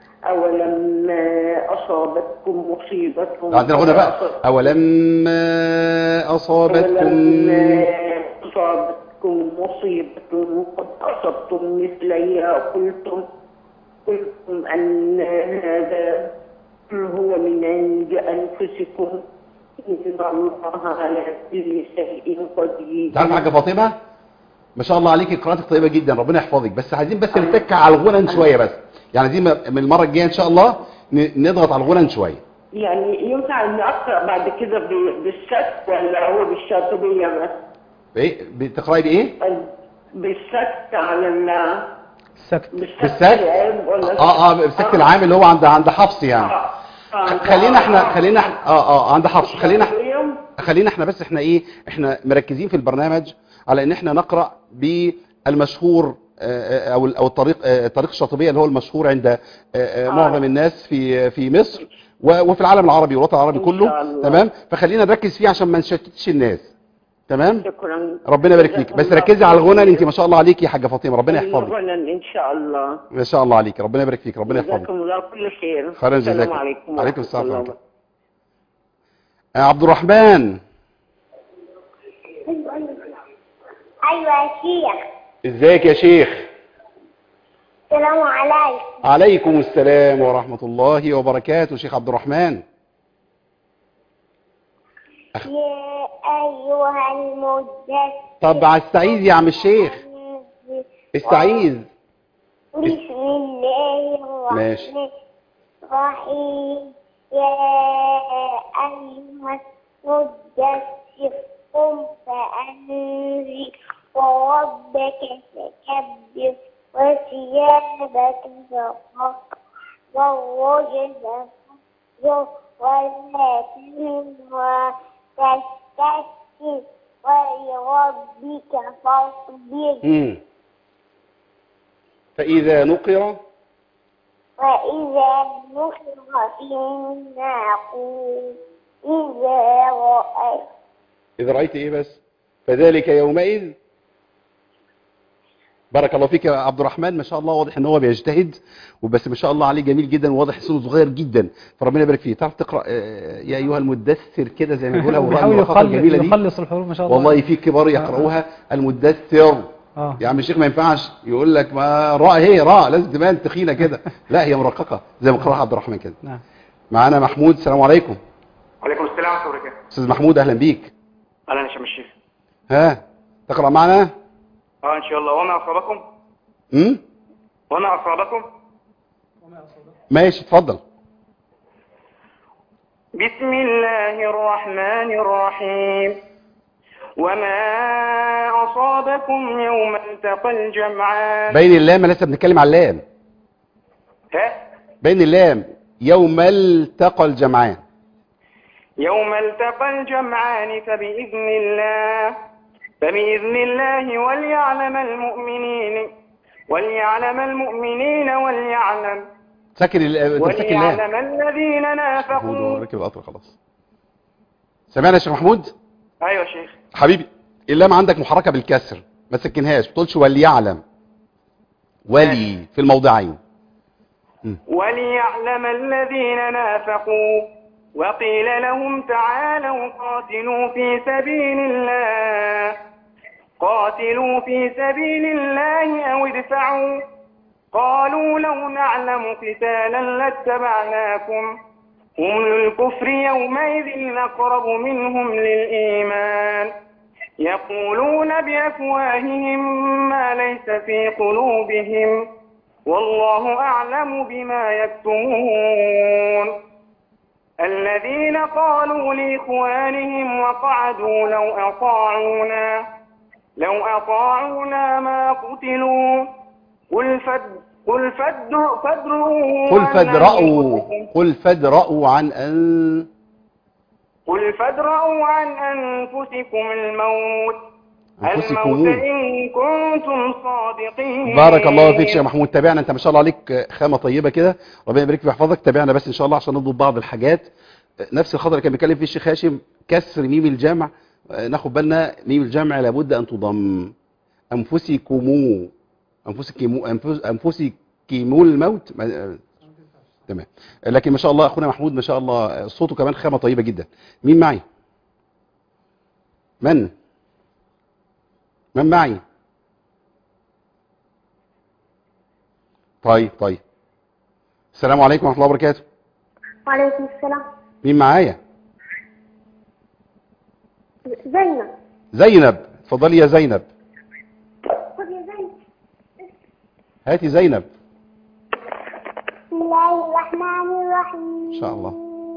Speaker 4: أولما أصابتكم مصيبة
Speaker 2: عندنا غنى بقى. أولما أصابتكم
Speaker 4: أولما أصابتكم مصيبة قد أصبتم مثليها قلتم قلتم أن هذا قل هو من عند أنفسكم إن الله على كل شيء قدير.
Speaker 2: تعرف حاجة فاطمة، ما شاء الله عليكي، قراءتك طيبة جدا، ربنا يحفظك. بس عايزين بس نتك على الغنى شوية بس، يعني دي من المرة الجاية إن شاء الله نضغط على الغنى شوية.
Speaker 4: يعني ينفع إني أقرأ بعد كده بالشك ولا هو بالشاطبية بس؟
Speaker 2: إيه بتقرأي بإيه؟
Speaker 4: بالسكت على ال
Speaker 3: السكت.
Speaker 2: بالسكت؟
Speaker 4: ولا
Speaker 2: اه اه بالسكت العام اللي هو عند عند حفص يعني.
Speaker 4: آه. آه.
Speaker 2: خلينا احنا خلينا احنا اه اه عند حفص. خلينا احنا
Speaker 4: الشاطبية.
Speaker 2: خلينا احنا بس احنا ايه احنا مركزين في البرنامج على ان احنا نقرأ بالمشهور آه، او او الطريق آه، الطريق الشاطبية اللي هو المشهور عند آه، آه، معظم الناس في في مصر و- وفي العالم العربي والوطن العربي
Speaker 4: إن
Speaker 2: كله.
Speaker 4: شاء الله.
Speaker 2: تمام، فخلينا نركز فيه عشان ما نشتتش الناس. تمام،
Speaker 4: شكرا.
Speaker 2: ربنا يبارك فيك. بس ركزي على الغنى، انت ما شاء الله عليكي يا حاجه فاطمه، ربنا يحفظك.
Speaker 4: الغنى إن شاء الله.
Speaker 2: ما شاء الله عليك، ربنا يبارك فيك، ربنا يحفظك.
Speaker 4: جزاكم الله كل خير.
Speaker 2: خيرا جزاك.
Speaker 4: السلام عليكم.
Speaker 2: عليكم السلام
Speaker 4: ورحمة
Speaker 2: ورحمه
Speaker 4: الله.
Speaker 2: الله. آه، عبد الرحمن،
Speaker 5: أيوة يا شيخ.
Speaker 2: ازيك يا شيخ؟
Speaker 5: السلام عليكم.
Speaker 2: عليكم السلام ورحمه الله وبركاته. شيخ عبد الرحمن،
Speaker 5: يا أيها المدثر.
Speaker 2: طب استعيذ يا عم الشيخ، استعيذ.
Speaker 5: بسم الله
Speaker 2: ماشي.
Speaker 5: الرحمن الرحيم. يا أيها المدثر قم فأنذر وربك فكبر وثيابك فطهر والرجز فاهجر ولا تهن وتستكبر ولربك فاصبر.
Speaker 2: امم فإذا نقر
Speaker 5: وإذا نقر في الناقور إذا رأيت
Speaker 2: إذا رأيت إيه بس؟ فذلك يومئذ. بارك الله فيك يا عبد الرحمن، ما شاء الله واضح ان هو بيجتهد، وبس ما شاء الله عليه جميل جدا، وواضح سنه صغير جدا، فربنا يبارك فيه. تعرف تقرا آه، يا ايها المدثر كده زي ما بيقولها، والراء
Speaker 3: بيحاول
Speaker 2: المرققه
Speaker 3: يخل-
Speaker 2: الجميله دي.
Speaker 3: يخلص الحروف ما شاء الله.
Speaker 2: والله في كبار يقرؤوها المدثر.
Speaker 3: اه
Speaker 2: يا عم الشيخ ما ينفعش يقول لك ما راء هي راء لازم تبان تخينه كده، لا هي مرققه زي ما قراها عبد الرحمن كده.
Speaker 3: نعم.
Speaker 2: معانا محمود، السلام عليكم.
Speaker 6: وعليكم السلام ورحمة الله وبركاته.
Speaker 2: استاذ محمود اهلا بيك.
Speaker 6: أهلا يا شيخ الشيخ.
Speaker 2: ها تقرا معنا؟
Speaker 6: اه إن شاء الله. وما أصابكم
Speaker 2: امم
Speaker 6: وما أصابكم
Speaker 2: ماشي اتفضل.
Speaker 6: بسم الله الرحمن الرحيم. وما أصابكم يوم التقى الجمعان.
Speaker 2: بين اللام، لسه بنتكلم على اللام.
Speaker 6: ها؟
Speaker 2: بين اللام يوم التقى الجمعان.
Speaker 6: يوم التقى الجمعان فبإذن الله فبإذن الله وليعلم المؤمنين وليعلم المؤمنين وليعلم
Speaker 2: ساكن ال- انت ساكن اللام.
Speaker 6: وليعلم الذين
Speaker 2: محمود
Speaker 6: نافقوا.
Speaker 2: ركب القطر خلاص. سمعنا يا شيخ محمود؟
Speaker 6: أيوة يا شيخ.
Speaker 2: حبيبي اللام عندك محركه بالكسر، ما تسكنهاش، ما تقولش وليعلم. ولي في الموضعين.
Speaker 6: وليعلم الذين نافقوا وقيل لهم تعالوا قاتلوا في سبيل الله قاتلوا في سبيل الله أو ادفعوا قالوا لو نعلم قتالا لاتبعناكم هم للكفر يومئذ أقرب منهم للإيمان يقولون بأفواههم ما ليس في قلوبهم والله أعلم بما يكتمون الذين قالوا لإخوانهم وقعدوا لو أطاعونا لو أطاعونا ما قتلوا قل فد قل فد فادرؤوا
Speaker 2: قل
Speaker 6: عن
Speaker 2: فادرأوا
Speaker 6: أنفسكم
Speaker 2: قل فادرأوا عن أن
Speaker 6: قل فادرؤوا عن أنفسكم الموت
Speaker 2: أنفسكم.
Speaker 6: الموت إن كنتم صادقين.
Speaker 2: بارك الله فيك يا محمود. تابعنا انت ما شاء الله عليك، خامه طيبه كده، ربنا يبارك فيك ويحفظك. تابعنا بس ان شاء الله عشان نضبط بعض الحاجات. نفس الخطر اللي كان بيتكلم فيه الشيخ هاشم، كسر ميم الجمع، ناخد بالنا ميم الجمع لابد ان تضم. انفسكم انفسكم انفسكم الموت. تمام. لكن ما شاء الله اخونا محمود ما شاء الله صوته كمان خامه طيبه جدا. مين معي؟ من من معي؟ طيب طيب. السلام عليكم ورحمة الله وبركاته.
Speaker 5: وعليكم السلام.
Speaker 2: مين معايا؟
Speaker 5: زينب.
Speaker 2: زينب. اتفضلي يا زينب.
Speaker 5: خذ يا زينب.
Speaker 2: هاتي زينب.
Speaker 5: بسم الله الرحمن الرحيم.
Speaker 2: ان شاء الله.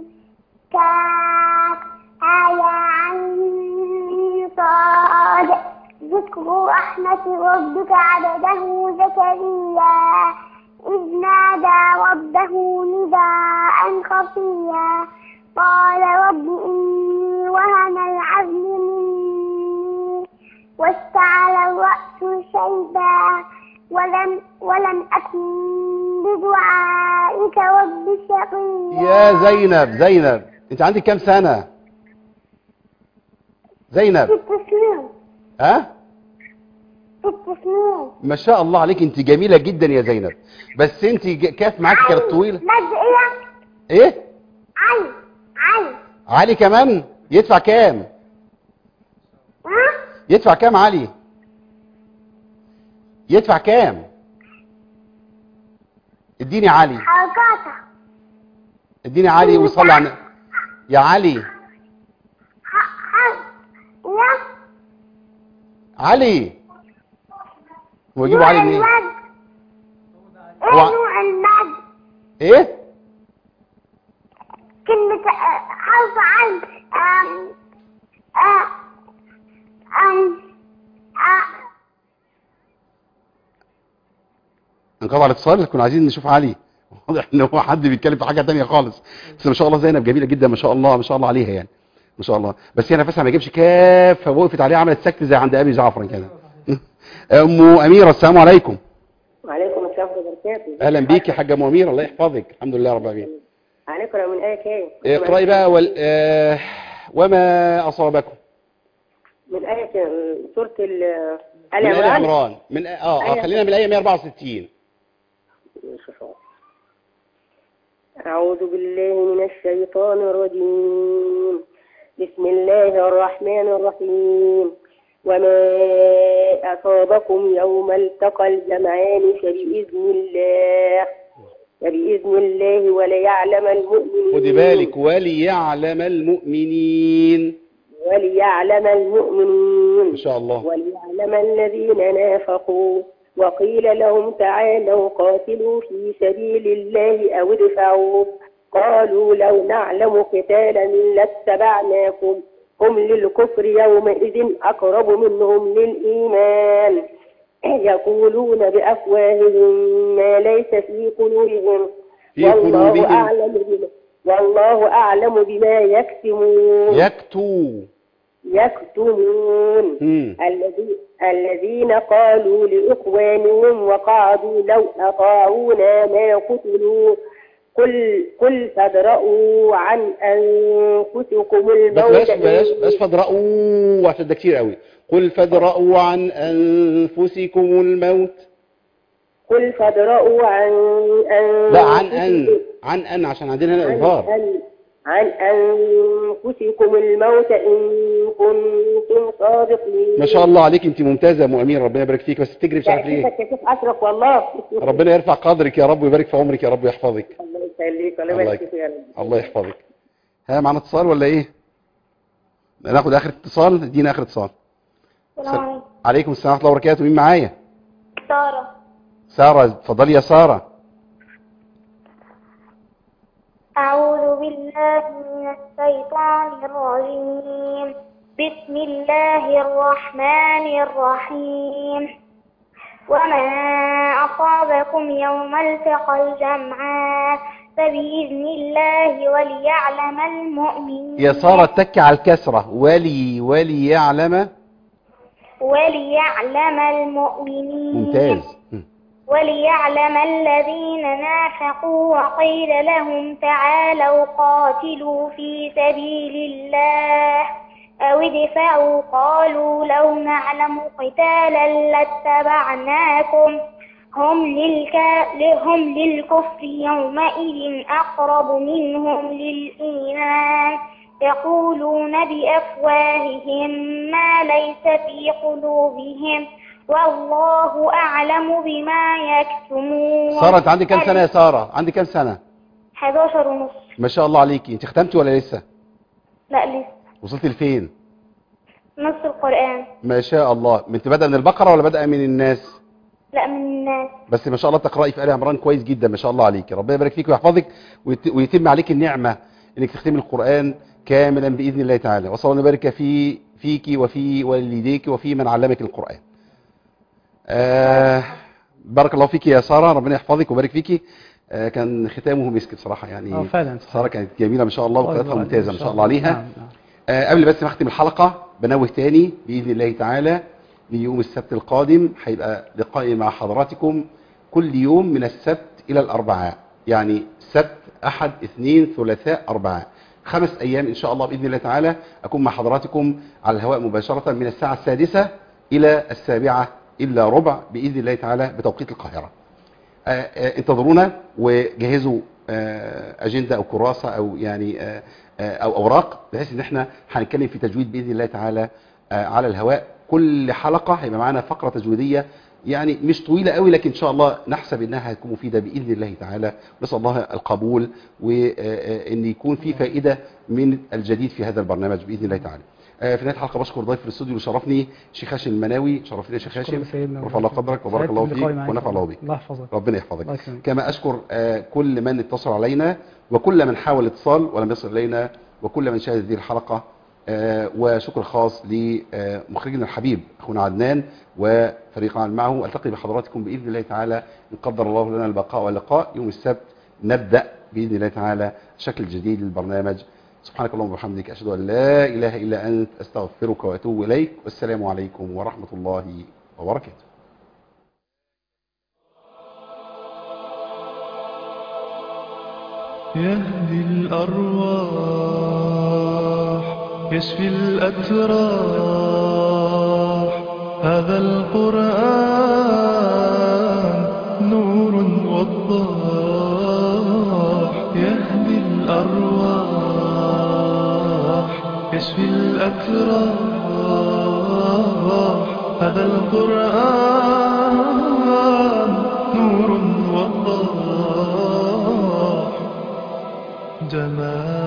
Speaker 5: كاف آية عين صاد ذكر رحمة ربك عبده زكريا إذ نادى ربه نداء خفيا قال رب إني وهن العزم مني واشتعل الرأس شيبا ولم ولم أكن بدعائك رب شقيا.
Speaker 2: يا زينب زينب انت عندك كام سنة؟ زينب.
Speaker 5: ست سنين.
Speaker 2: ها؟
Speaker 5: ست سنين.
Speaker 2: ما شاء الله عليك، انت جميلة جدا يا زينب، بس انت ج- كاف معاك كانت طويلة.
Speaker 5: مد ايه؟
Speaker 2: ايه؟
Speaker 5: علي علي.
Speaker 2: علي كمان يدفع كام؟
Speaker 5: ها؟
Speaker 2: يدفع كام علي؟ يدفع كام؟ اديني علي.
Speaker 5: حركاتها.
Speaker 2: اديني علي وصلي على يا علي.
Speaker 5: ح- ح- يا
Speaker 2: علي. ويجيبوا
Speaker 5: نوع
Speaker 2: علي منين؟
Speaker 5: المد. ايه
Speaker 2: هو-
Speaker 5: نوع المد؟
Speaker 2: ايه؟
Speaker 5: كلمة آه، حرف عين. آم، آه، آم، آه،
Speaker 2: انقطع الاتصال، كنا عايزين نشوف علي. واضح ان هو حد بيتكلم في حاجه تانية خالص. بس ما شاء الله زينب جميله جدا ما شاء الله ما شاء الله عليها يعني ما شاء الله. بس هي نفسها ما يجيبش كاف، فوقفت عليها عملت سكت زي عند ابي جعفر كده. ام اميره السلام عليكم.
Speaker 7: وعليكم السلام ورحمة الله وبركاته.
Speaker 2: اهلا بيك يا حاجه ام اميره، الله يحفظك. الحمد لله رب العالمين.
Speaker 7: هنقرأ من آية كام؟
Speaker 2: اقراي بقى وال... آه... وما اصابكم
Speaker 7: من آية كام؟ سورة ال آل
Speaker 2: من آل
Speaker 7: عمران.
Speaker 2: عمران من اه اه
Speaker 7: آية
Speaker 2: خلينا من الايه مئة وأربعة وستين.
Speaker 7: أعوذ بالله من الشيطان الرجيم. بسم الله الرحمن الرحيم. وما أصابكم يوم التقى الجمعان فبإذن الله فبإذن الله وليعلم المؤمنين.
Speaker 2: خدي بالك وليعلم المؤمنين.
Speaker 7: وليعلم المؤمنين
Speaker 2: ما شاء الله.
Speaker 7: وليعلم الذين نافقوا وقيل لهم تعالوا قاتلوا في سبيل الله أو ادفعوا قالوا لو نعلم قتالا لاتبعناكم هم للكفر يومئذ أقرب منهم للإيمان يقولون بأفواههم ما ليس في قلوبهم
Speaker 2: في
Speaker 7: والله
Speaker 2: قلوبهم.
Speaker 7: أعلم بما والله أعلم بما يكتمون
Speaker 2: يكتو
Speaker 7: يكتمون
Speaker 2: مم.
Speaker 7: الذي- الذين قالوا لإخوانهم وقعدوا لو أطاعونا ما قتلوا قل قل فادرءوا عن أنفسكم
Speaker 2: بس
Speaker 7: الموت
Speaker 2: بلاش بلاش
Speaker 7: إن-
Speaker 2: بلاش فادرأوا عشان ده كتير قوي. قل فادرأوا عن أنفسكم الموت.
Speaker 7: قل فادرءوا عن أنفسكم
Speaker 2: لا عن أن عن أن عشان عندنا هنا
Speaker 7: عن,
Speaker 2: إظهار.
Speaker 7: أن عن أنفسكم الموت إن كنتم صادقين.
Speaker 2: ما شاء الله عليك، انت ممتازة يا ام امير، ربنا يبارك فيك، بس بتجري مش عارف ليه.
Speaker 7: تأسيسك يا شيخ أشرف والله.
Speaker 2: ربنا يرفع قدرك يا رب ويبارك في عمرك يا رب ويحفظك.
Speaker 7: الله يخليك الله
Speaker 2: الله
Speaker 7: يبارك
Speaker 2: يك-
Speaker 7: فيك يا رب.
Speaker 2: الله يحفظك. ها معنا اتصال ولا ايه؟ ناخد اخر اتصال، ادينا اخر اتصال.
Speaker 5: السلام عليكم.
Speaker 2: عليكم السلام ورحمة الله وبركاته. مين معايا؟
Speaker 5: سارة.
Speaker 2: سارة، اتفضلي يا سارة.
Speaker 5: أعوذ بالله من الشيطان الرجيم. بسم الله الرحمن الرحيم. وما أصابكم يوم التقى الجمعان فبإذن الله وليعلم المؤمنين.
Speaker 2: يا سارة اتك على الكسرة، ولي ولي يعلم.
Speaker 5: وليعلم المؤمنين.
Speaker 2: ممتاز. م.
Speaker 5: وليعلم الذين نافقوا وقيل لهم تعالوا قاتلوا في سبيل الله أو ادفعوا قالوا لو نعلم قتالا لاتبعناكم هم, للك... هم للكفر يومئذ أقرب منهم للإيمان يقولون بأفواههم ما ليس في قلوبهم والله أعلم بما يكتمون.
Speaker 2: سارة انت عندك كام سنة يا سارة؟ عندك كام سنة؟
Speaker 5: حداشر ونص.
Speaker 2: ما شاء الله عليكي، انت ختمتي ولا لسه؟
Speaker 5: لا لسه.
Speaker 2: وصلت لفين؟
Speaker 5: نص القرآن.
Speaker 2: ما شاء الله. انت بدأ من البقرة ولا بدأ من الناس؟
Speaker 5: لا من الناس.
Speaker 2: بس ما شاء الله تقرأي في آل عمران كويس جدا ما شاء الله عليك. ربنا يبارك فيك ويحفظك ويت- ويتم عليك النعمة انك تختمي القرآن كاملا بإذن الله تعالى. وصلى الله وبارك في فيك وفي والديك وفي من علمك القرآن. آه بارك الله فيك يا سارة، ربنا يحفظك ويبارك فيك. آه كان ختامه مسك بصراحة يعني.
Speaker 3: اه فعلا.
Speaker 2: سارة كانت جميلة ما شاء الله وقراءتها
Speaker 3: الله
Speaker 2: ممتازة
Speaker 3: إن
Speaker 2: ما
Speaker 3: شاء
Speaker 2: شاء الله عليها.
Speaker 3: نعم، نعم.
Speaker 2: آه قبل بس ما اختم الحلقة بنوه تاني بإذن الله تعالى ليوم السبت القادم هيبقى لقائي مع حضراتكم كل يوم من السبت إلى الأربعاء، يعني سبت أحد اثنين ثلاثاء أربعاء، خمس أيام إن شاء الله بإذن الله تعالى أكون مع حضراتكم على الهواء مباشرة من الساعة السادسة إلى السابعة إلا ربع بإذن الله تعالى بتوقيت القاهرة. آه آه انتظرونا وجهزوا آه أجندة أو كراسة أو يعني آه آه أو أوراق بحيث إن احنا هنتكلم في تجويد بإذن الله تعالى آه على الهواء. كل حلقة هيبقى معانا فقرة تجويدية يعني مش طويلة قوي، لكن إن شاء الله نحسب إنها هتكون مفيدة بإذن الله تعالى. نسأل الله القبول وإن يكون في فائدة من الجديد في هذا البرنامج بإذن الله تعالى. في نهاية الحلقة بشكر ضيف الاستوديو اللي شرفني شيخ هاشم المناوي. شرفتنا يا شيخ هاشم، رفع الله قدرك وبارك الله فيك ونفع الله بك.
Speaker 3: الله يحفظك.
Speaker 2: ربنا يحفظك.
Speaker 3: الله يكرمك.
Speaker 2: كما أشكر كل من اتصل علينا وكل من حاول الاتصال ولم يصل إلينا وكل من شاهد هذه الحلقة. آه وشكر خاص لمخرجنا الحبيب أخونا عدنان وفريق عمل معه. ألتقي بحضراتكم بإذن الله تعالى إن قدر الله لنا البقاء واللقاء يوم السبت. نبدأ بإذن الله تعالى شكل جديد للبرنامج. سبحانك اللهم وبحمدك أشهد أن لا إله إلا أنت أستغفرك وأتوب إليك والسلام عليكم ورحمة الله وبركاته.
Speaker 1: يهدي الأرواح يشفي الأتراح هذا القرآن نور وضاح. يهدي الأرواح يشفي الأتراح هذا القرآن نور وضاح. جمال